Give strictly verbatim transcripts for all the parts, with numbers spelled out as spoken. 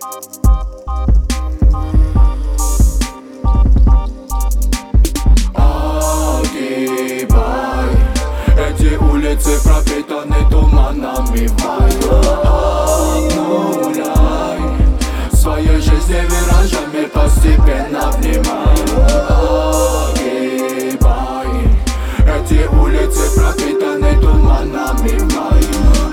Огибай, эти улицы пропитаны туманами в мае. Обнуляй своей жизни виражами, постепенно внимай. Огибай, эти улицы пропитаны туманами в мае.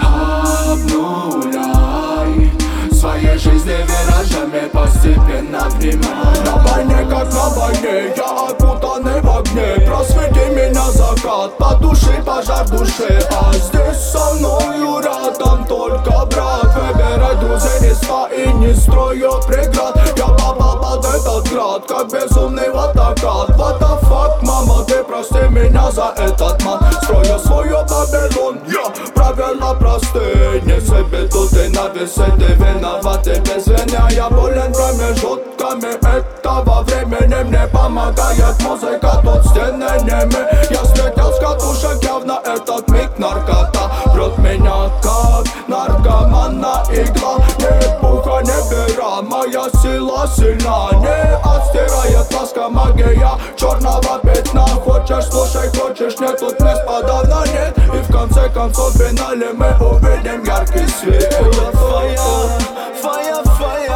Обнуляй своей жизни виражами, постепенно внимай. На войне, как на войне, я окутанный в огне. Просвети меня, закат, потуши пожар в душе. А здесь со мною рядом только брат. Выбирай друзей не ста и не строю преград. Я попал под этот град, как безумный атакат. What the fuck, мама, ты прости меня за этот мат. Строю свою Вавилон, я правила простые. Не себе тут и на весе, ты виноват и без вины. Я болен промежутками этого времени. Мне помогает музыка, тут стены немы. Я слетел с катушек, явно этот миг наркота прет меня как наркомана игла. Ни пуха, ни пера, моя сила сильна. Не отстирает ласка, магия черного пятна. Хочешь, слушай, хочешь, нет, тут мест подавно нет. И в конце концов в финале мы увидим яркий свет. Это фая, фая, фая.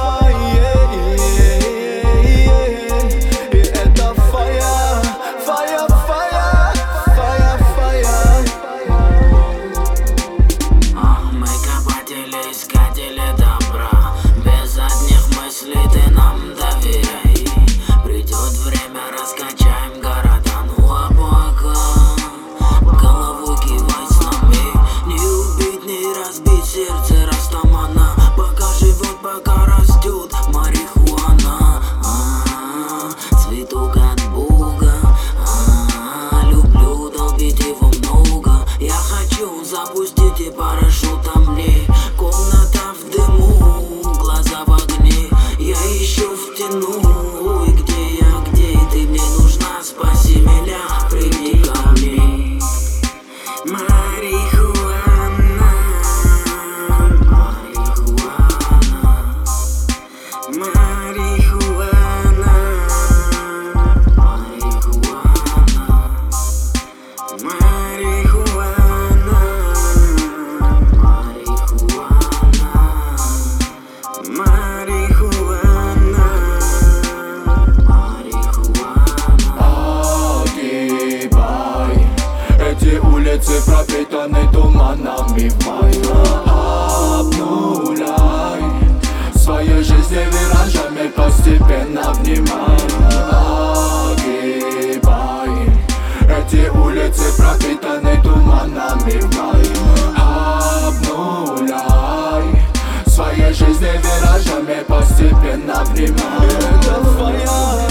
Искатели добра, без одних мыслей ты нам доверяй. Придет время, раскачаем города, ну а пока голову кивай с нами. Не убить, не разбить сердце растамана. Пока живет, пока растет марихуана. А-а-а, цветок от Бога. А-а-а, люблю долбить его много. Я хочу запустить и парашютом мне. Комната в дыму, глаза в огне. Я еще втяну. Ой, где я, где ты мне нужна? Спаси меня, приди ко мне. Марихуана, марихуана, марихуана, марихуана, марихуана. Марихуана, марихуана. Огибай, эти улицы пропитаны туманами в мае. Обнуляй своей жизни виражами, постепенно внимай. Огибай, эти улицы пропитаны туманами в мае. Обнуляй своей жизни виражами, постепенно внимай. Это фая.